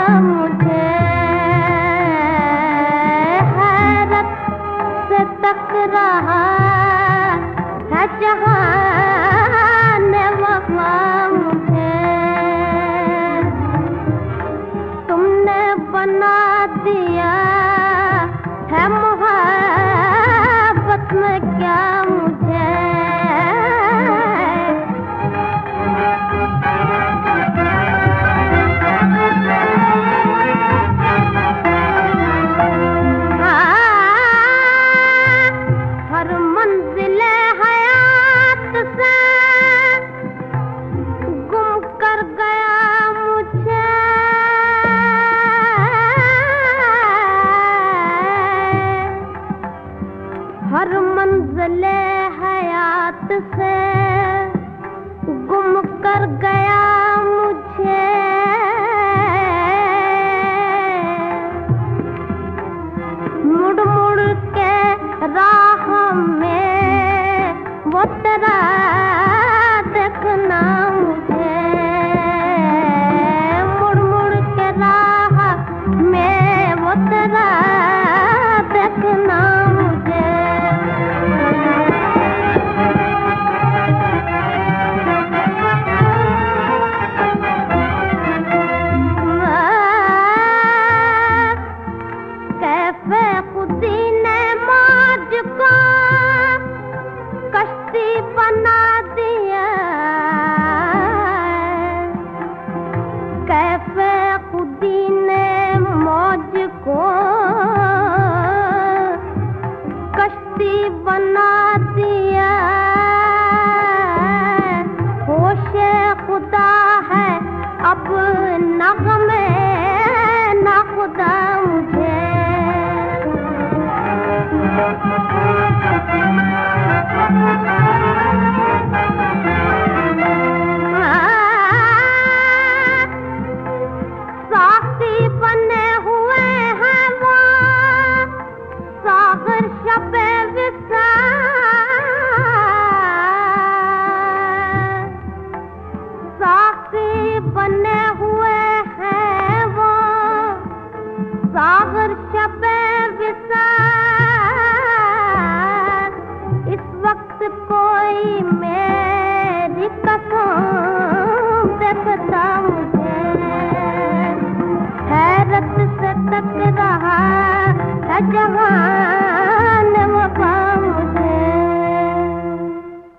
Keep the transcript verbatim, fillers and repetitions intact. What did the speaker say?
मुझे, हैरत से तक रहा है जहान वफा मुझे। तुमने बना दिया है मोहब्बत में क्या मुझे, हर मंजिले हयात से गुम कर गया मुझे। हर मंजिले हयात से गुम कर गया मुझे। मुड़ मुड़ के राह में वो तेरा देखना मुझे, मुड़ मुड़ के राह में वो तेरा देखना मुझे। कैफे खुदी ने मौज को कश्ती बना दिया, कैफे खुदी ने मौज को कश्ती बना दिया। होशे खुदा है अब नग़मे ना खुदा मुझे। साक़ी बने हुए हैं वो सागर शबे विसार, साक़ी बने हुए हैं वो सागर शबे विसार। इस वक्त कोई मेरी कसम देखता मुझे, हैरत से तक रहा